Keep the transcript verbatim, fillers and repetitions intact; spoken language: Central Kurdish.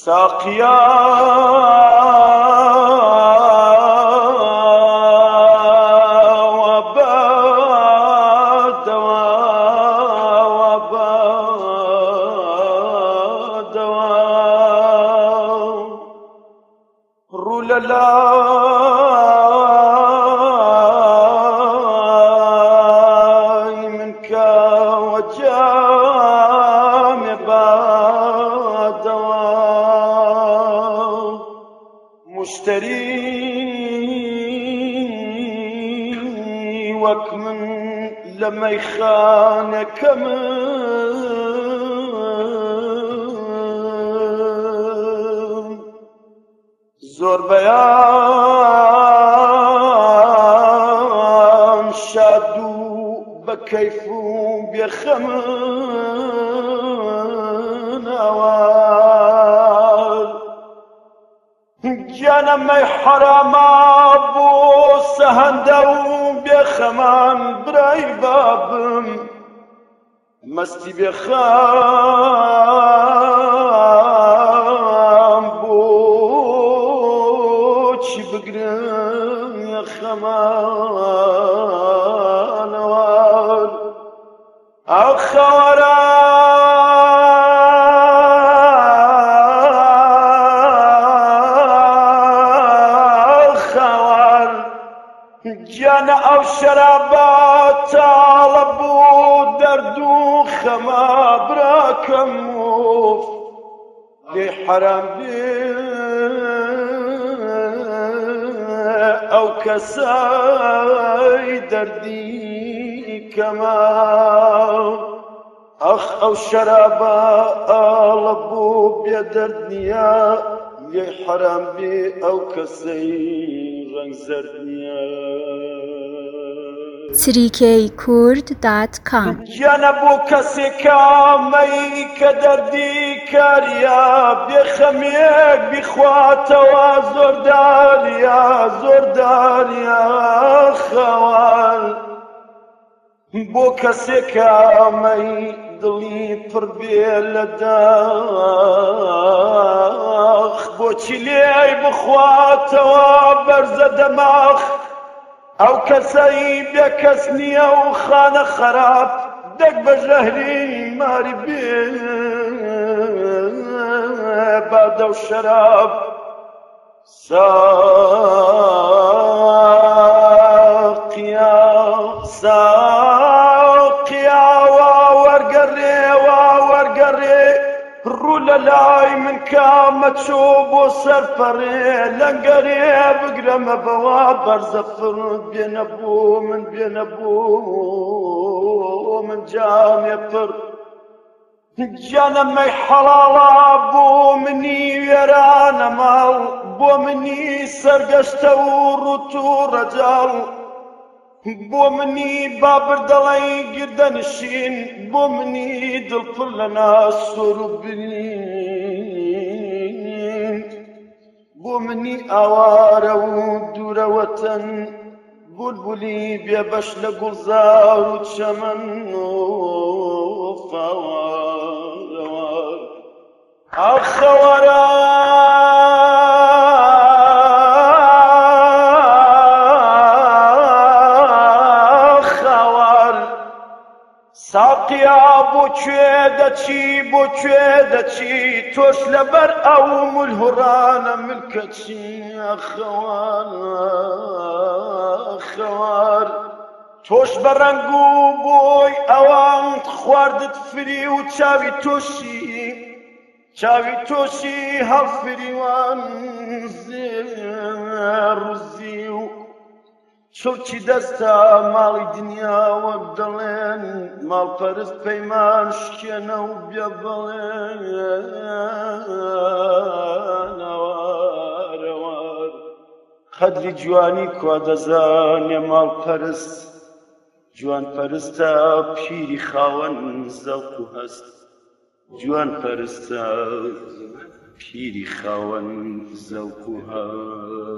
ساقيا وبا دواء وبا دواء رولالا منك وجامع مشتري وكمن لما يخانك من زور بيان شادو بكيفو بيخمن اوال جانا ما حرام ابو سهندو بخمان براي بابم مستي بخام بوش بقرن يا خمان وار اخوارا جانا او شرابات طالبوا دردو خما براكموف لي حرام بي او كساي دردي كما اخ او شرابات طالبوا بيدردنيا لي حرام بي او كساي تریکی کورد دات کام جنبو کسی کامی که دردی کریا بخمیک بخوات و زردالیا زردالیا خوال بو کسی کامی دلی پر بیل داخ بو چلی بخوات و برز دماغ او کسی بکسنی او خانه خراب دک بجهری ماری بی بعد و شراب ساقیا ساقیا وورگری وورگری رولالاي من كامت شوب وسرفري لنقري بقرم بوابر زفر بين ابو من بين ابو من جام يفر جانا مي حلال ابو مني يرانا مال بو مني سرقشت ورطو رجال بو مني بابر دلي قردن الشين بو مني دل كلنا سربين بو مني اوار ودور وطن بلبلي بيبش لقلزار وشمن وفوار اخوارا ساقيا بوچه دچي بوچه دچي توش لبر او ملهران ملكتشي اخوان اخوار توش برنگو بوي اوان خواردت فري و چاوي توشي چاوي توشي هفريوان زير زيو شوچی دستا مالی دنیا وەک دەڵێن ماڵپەرست پەیمان شکێنە و بێ بەڵێن ئەوار ئەوار قەدری جوانی کوا دەزانێ ماڵپەرست جوانپەرستە پیری خاوەن زەوق و هەست جوانپەرستە پیری خاوەن زەوق و هەست